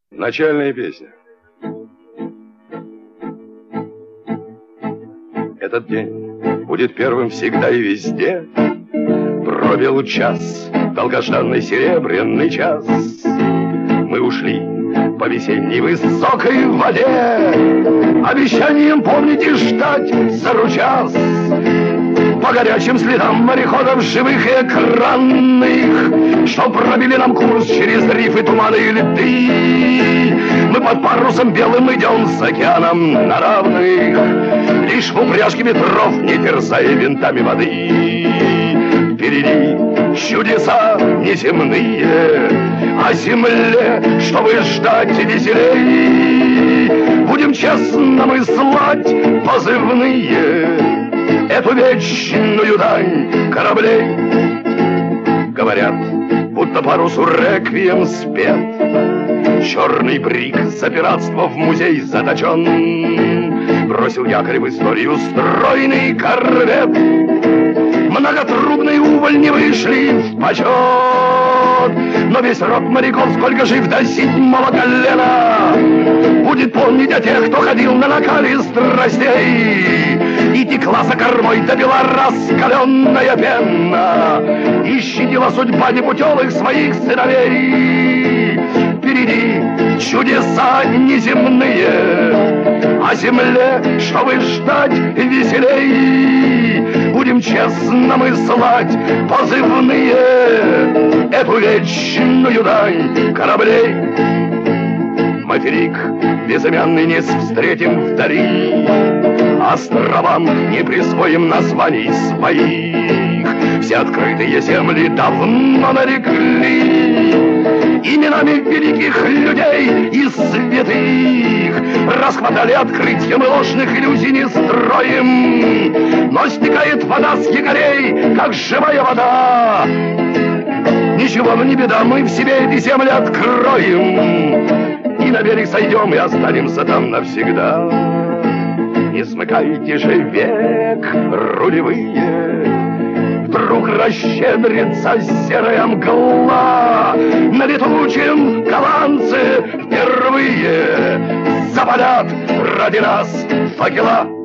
Начальная песня. Этот день будет первым всегда и везде. Пробил час, долгожданный серебряный час. Мы ушли по весенней высокой воде, обещанием помнить и ждать за ручас. По горячим следам мореходов живых и экранных, что пробили нам курс через рифы, туманы и льды. Мы под парусом белым идем с океаном на равных, лишь в упряжке ветров, не терзая винтами воды. Впереди чудеса неземные, о земле, чтобы ждать веселей. Будем честно мы слать позывные, эту вечную дань кораблей. Говорят, будто парусу реквием спет, черный брик за пиратство в музей заточен. Бросил якорь в историю стройный корвет, многотрубные увольни вышли в почет. Но весь род моряков, сколько жив до 7-го колена, будет помнить о тех, кто ходил на накале страстей. И текла за кормой допила раскаленная пена, и щадила судьба непутевых своих сыновей. Впереди чудеса неземные, о земле, чтобы ждать веселей. Будем честно мы слать позывные, эту вечную дань кораблей. Материк безымянный не встретим вдали, островам не присвоим названий своих. Все открытые земли давно нарекли именами великих людей и святых. Расхватали открытья, мы ложных иллюзий не строим, но стекает вода с якорей, как живая вода. Ничего, не беда, мы в себе эти земли откроем, и на берег сойдем и останемся там навсегда. Не смыкайте же век рулевые, вдруг расщедрится серая мгла. На летучем голландцы впервые запалят ради нас факела.